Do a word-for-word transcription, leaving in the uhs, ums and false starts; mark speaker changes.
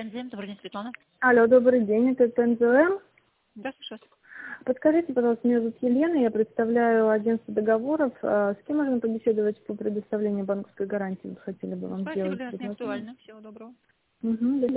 Speaker 1: Пензим, добрый день, Светлана.
Speaker 2: Алло, добрый день, это ПНЗМ.
Speaker 1: Да, слушаю вас.
Speaker 2: Подскажите, пожалуйста, меня зовут Елена, я представляю агентство договоров. А С кем можно побеседовать по предоставлению банковской гарантии? Вот хотели бы вам
Speaker 1: Спасибо,
Speaker 2: сделать
Speaker 1: для нас не
Speaker 2: предложение.
Speaker 1: актуально. Всего доброго.
Speaker 2: Угу,